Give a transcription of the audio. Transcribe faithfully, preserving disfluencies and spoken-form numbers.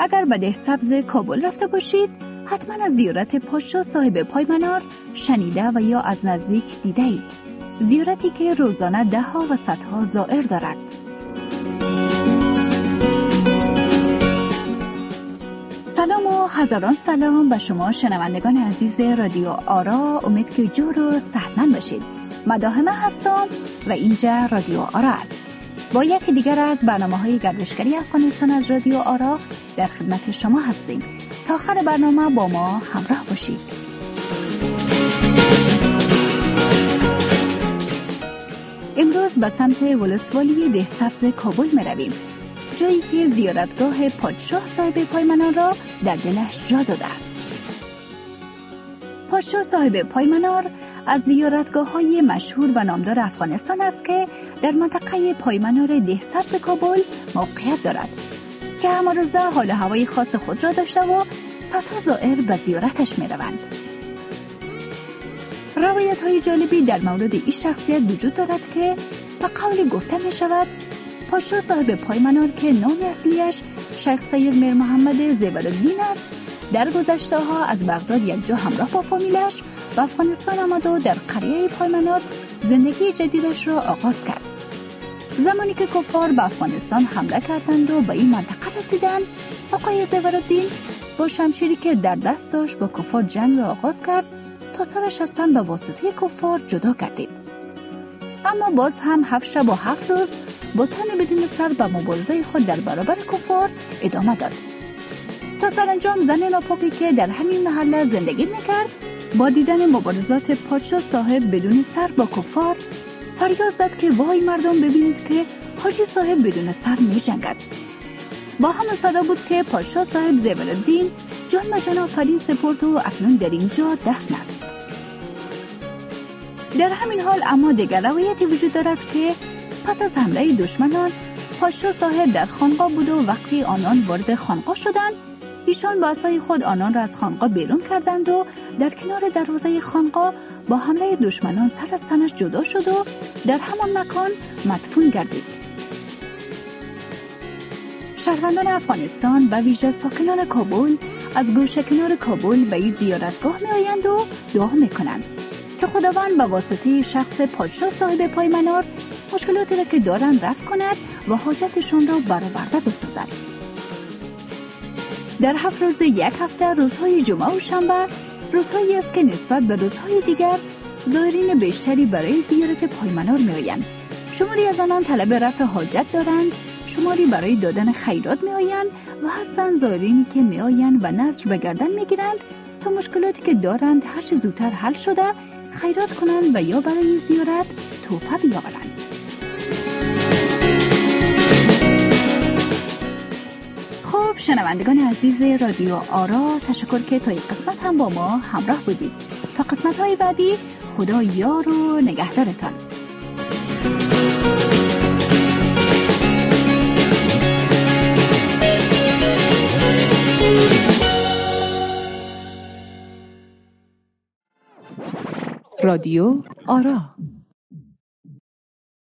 اگر به دهسبز کابل رفته باشید، حتما از زیارت پادشاه صاحب پایمنار شنیده و یا از نزدیک دیده اید. زیارتی که روزانه ده ها و صدها زائر دارد. سلام و هزاران سلام به شما شنوندگان عزیز رادیو آرا. امید که جور و صحتمند باشید. مداحمه هستم و اینجا رادیو آرا است. با یکی دیگر از برنامه‌های گردشگری افغانستان از رادیو آرا در خدمت شما هستیم. تا آخر برنامه با ما همراه باشید. امروز به سمت ولسوالی دهسبز کابل می رویم، جایی که زیارتگاه پادشاه صاحب پایمنار را در دلش جا داده است. پادشاه صاحب پایمنار از زیارتگاه‌های مشهور و نامدار افغانستان است که در منطقه پایمنار دهسبز کابل موقعیت دارد که همه روزه حال هوای خاص خود را داشته و صدها زائر به زیارتش می روند. روایت های جالبی در مورد این شخصیت وجود دارد که به قول گفته می شود پادشاه صاحب پایمنار که نام اصلیش شیخ سید میر محمد زیورالدین است، در گذشته ها از بغداد یک جا همراه با فامیلش به افغانستان آمد و در قریه پایمنار زندگی جدیدش را آغاز کرد. زمانی که کفار به افغانستان حمله کردند و به این منطقه رسیدند، آقای زیورالدین با شمشیری که در دست داشت با کفار جنگ را آغاز کرد تا سرش از تن به واسطه کفار جدا گردید. اما باز هم هفت شب و هفت روز با تن بدون سر به مبارزه خود در برابر کفار ادامه داد تا سرانجام زن ناپاکی که در همین محله زندگی میکرد با دیدن مبارزات پادشاه صاحب بدون سر با کفار فریاد زد که وای مردم ببینید که حاجی صاحب بدون سر می جنگد. با همه صدا بود که پادشاه صاحب زیورالدین جان به جان آفرین سپرد و اکنون در اینجا دفن است. در همین حال اما دیگر روایتی وجود دارد که پس از حمله دشمنان پادشاه صاحب در خانقاه بود و وقتی آنان وارد خانقاه شدند، ایشان با عصای خود آنان را از خانقاه بیرون کردند و در کنار دروازه خانقاه با حمله دشمنان سر از تنش جدا شد و در همان مکان مدفون گردید. شهروندان افغانستان و ویژه ساکنان کابل از گوشه کنار کابل به این زیارتگاه می آیند و دعا می کنند که خداوند به واسطه شخص پادشاه صاحب پایمنار مشکلاتی را که دارند رفع کند و حاجتشان را برآورده بسازد. در هفت روز یک هفته روزهای جمعه و شنبه روزهایی است که نسبت به روزهای دیگر زائرین بیشتری برای زیارت پایمنار می آیند. شماری از آنان طلب رفع حاجت دارند، شماری برای دادن خیرات می آیند و هستند زائرینی که می آیند و نذر به گردن می گیرند تا مشکلاتی که دارند هر چه زودتر حل شده خیرات کنند و یا برای زیارت تحفه بیاورند. خب شنوندگان عزیز رادیو آرا، تشکر که تا این قسمت هم با ما همراه بودید. تا قسمت های بعدی خدا یار و نگهدارتان. رادیو آرا.